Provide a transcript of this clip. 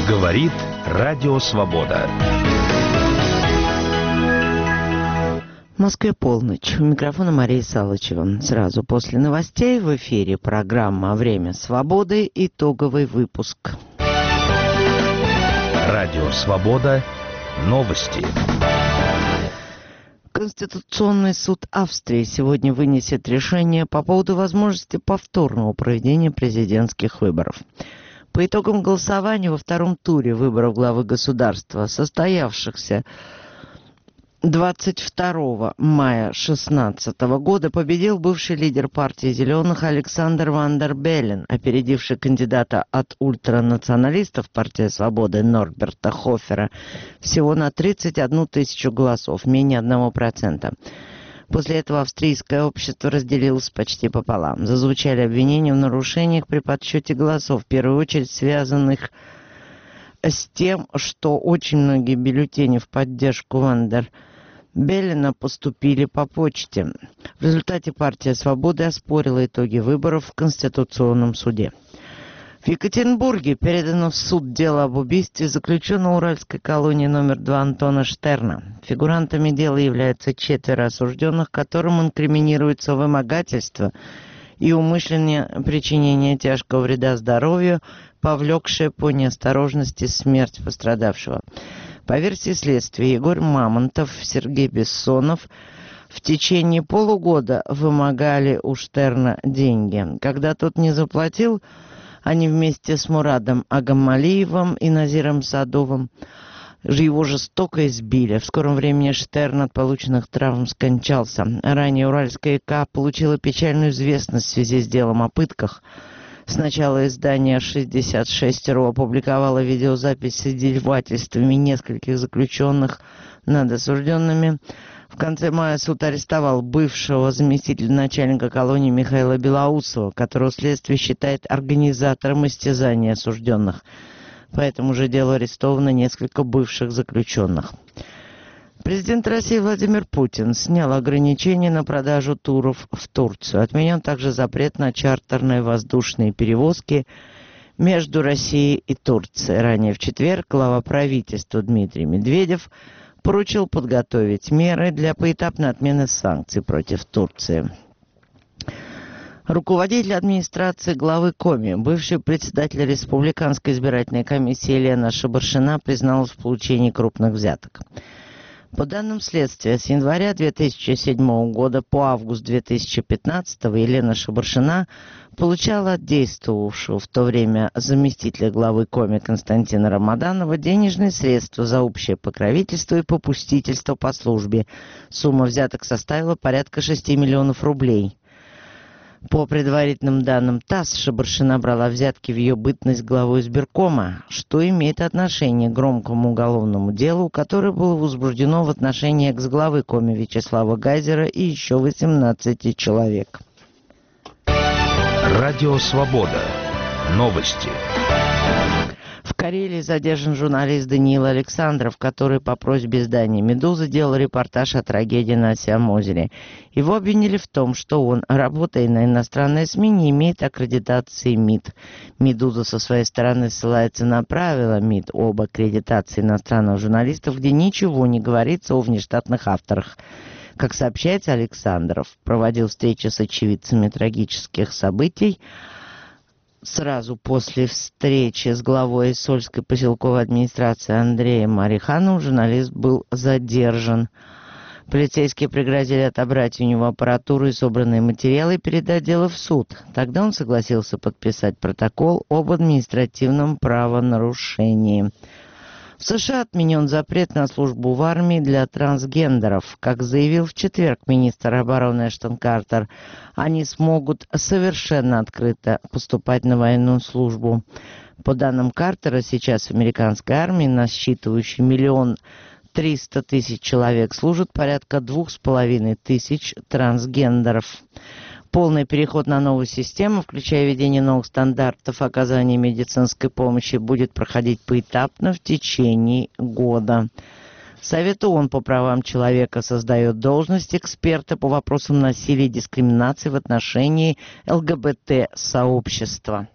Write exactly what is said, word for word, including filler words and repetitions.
Говорит Радио Свобода. В Москве полночь. У микрофона Мария Салычева. Сразу после новостей в эфире программа «Время свободы». Итоговый выпуск. Радио Свобода. Новости. Конституционный суд Австрии сегодня вынесет решение по поводу возможности повторного проведения президентских выборов. По итогам голосования во втором туре выборов главы государства, состоявшихся двадцать второго мая две тысячи шестнадцатого года, победил бывший лидер партии «Зеленых» Александр Ван дер Беллен, опередивший кандидата от ультранационалистов партии «Свободы» Норберта Хофера всего на тридцать одну тысячу голосов, менее одного процента. После этого австрийское общество разделилось почти пополам. Зазвучали обвинения в нарушениях при подсчете голосов, в первую очередь связанных с тем, что очень многие бюллетени в поддержку Ван дер Беллена поступили по почте. В результате партия «Свободы» оспорила итоги выборов в Конституционном суде. В Екатеринбурге передано в суд дело об убийстве заключенного уральской колонии номер два Антона Штерна. Фигурантами дела являются четверо осужденных, которым инкриминируется вымогательство и умышленное причинение тяжкого вреда здоровью, повлекшее по неосторожности смерть пострадавшего. По версии следствия, Егор Мамонтов, Сергей Бессонов в течение полугода вымогали у Штерна деньги. Когда тот не заплатил, они вместе с Мурадом Агамалиевым и Назиром Садовым его жестоко избили. В скором времени Штерн от полученных травм скончался. Ранее Уральская ИК получила печальную известность в связи с делом о пытках. Сначала издание шестьдесят шесть точка ру опубликовало видеозапись с издевательствами нескольких заключенных над осужденными. В конце мая суд арестовал бывшего заместителя начальника колонии Михаила Белоусова, которого следствие считает организатором истязания осужденных. По этому же делу арестовано несколько бывших заключенных. Президент России Владимир Путин снял ограничения на продажу туров в Турцию. Отменен также запрет на чартерные воздушные перевозки между Россией и Турцией. Ранее в четверг глава правительства Дмитрий Медведев поручил подготовить меры для поэтапной отмены санкций против Турции. Руководитель администрации главы Коми, бывший председатель Республиканской избирательной комиссии Елена Шабаршина, призналась в получении крупных взяток. По данным следствия, с января две тысячи седьмого года по август две тысячи пятнадцатого Елена Шабаршина получала от действовавшего в то время заместителя главы Коми Константина Рамаданова денежные средства за общее покровительство и попустительство по службе. Сумма взяток составила порядка шести миллионов рублей. По предварительным данным ТАСС, Шабаршина брала взятки в ее бытность главой избиркома, что имеет отношение к громкому уголовному делу, которое было возбуждено в отношении экс-главы Коми Вячеслава Гайзера и еще восемнадцати человек. Радио Свобода. Новости. В Карелии задержан журналист Даниил Александров, который по просьбе издания «Медуза» делал репортаж о трагедии на Осе-Амозере. Его обвинили в том, что он, работая на иностранной СМИ, не имеет аккредитации МИД. «Медуза» со своей стороны ссылается на правила МИД об аккредитации иностранных журналистов, где ничего не говорится о внештатных авторах. Как сообщается, Александров проводил встречи с очевидцами трагических событий. Сразу после встречи с главой Сольской поселковой администрации Андреем Арихановым журналист был задержан. Полицейские пригрозили отобрать у него аппаратуру и собранные материалы и передать дело в суд. Тогда он согласился подписать протокол об административном правонарушении. В США отменен запрет на службу в армии для трансгендеров. Как заявил в четверг министр обороны Эштон Картер, они смогут совершенно открыто поступать на военную службу. По данным Картера, сейчас в американской армии, насчитывающей миллион триста тысяч человек, служат порядка двух с половиной тысяч трансгендеров. Полный переход на новую систему, включая введение новых стандартов оказания медицинской помощи, будет проходить поэтапно в течение года. Совет ООН по правам человека создает должность эксперта по вопросам насилия и дискриминации в отношении ЛГБТ-сообщества.